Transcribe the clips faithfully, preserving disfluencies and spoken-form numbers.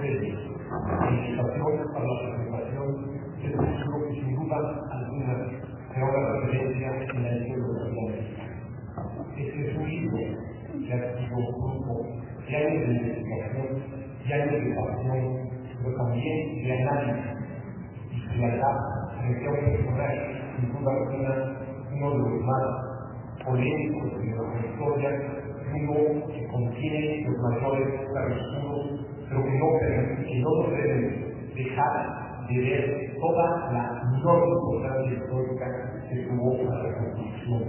previo, legislación para la presentación del título que sin duda alguna se haga referencia en la historiografía mexicana. Este es un libro que ha sido fruto de años de investigación, de años de pasión, pero también de análisis y frialdad frente a un personaje sin duda alguna uno de los más polémicos de nuestra historia, uno que contiene los mayores claroscuros, pero que no, que no nos deben dejar de ver toda la enorme importancia histórica que tuvo la reconstrucción.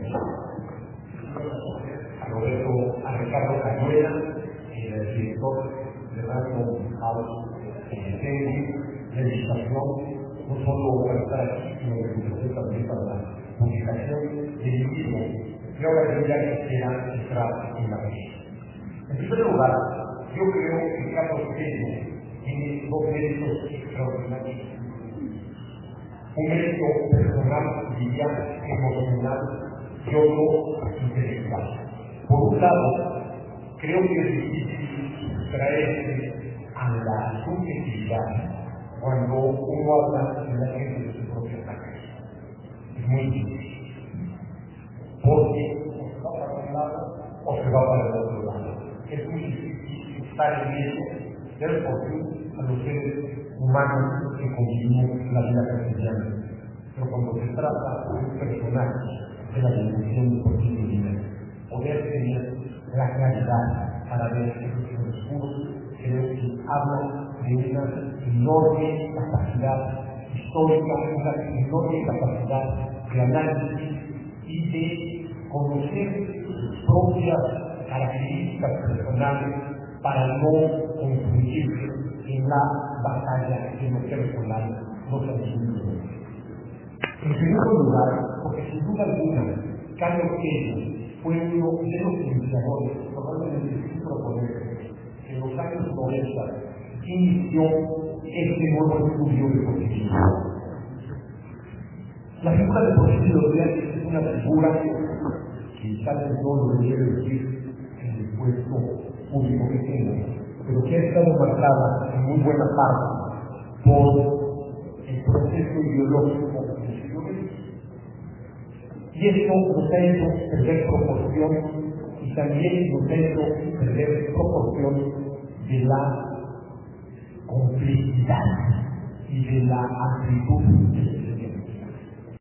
A Roberto, a Ricardo Cañuela, el director de Radio House de Legislación, no solo para estar aquí, sino que también para la publicación del libro que ahora ya quisiera entrar en la fecha. En primer lugar, yo creo que Carlos Tello tiene dos méritos extraordinarios. Un mérito personal, diría, emocional, y otro intelectual. Por un lado, creo que es difícil traerse a la subjetividad cuando uno habla de la gente de su propia sangre. Es muy difícil. Porque o se va para un lado o se va para el otro lado. Es muy difícil estar en eso, ser por fin a los seres humanos que convivimos la vida cotidiana. Pero cuando se trata de un personaje de la dimensión posible, poder tener la claridad para ver esos discursos, creo que habla de una enorme capacidad histórica, una enorme capacidad de análisis y de conocer sus propias características personales para no confundirse en la batalla de lo personal, no se asume. En segundo lugar, porque sin duda alguna, Carlos Tello fue uno de los iniciadores, probablemente sin proponer, que en los años noventa inició este nuevo estudio de positivismo. La figura de positividad es una figura que tal vez no lo debería decir en el puesto público que tengo, pero que ha estado marcada en muy buena parte por el proceso ideológico del siglo veinte. Y esto nos ha hecho perder proporción y también nos ha hecho perder proporción de la complejidad y de la amplitud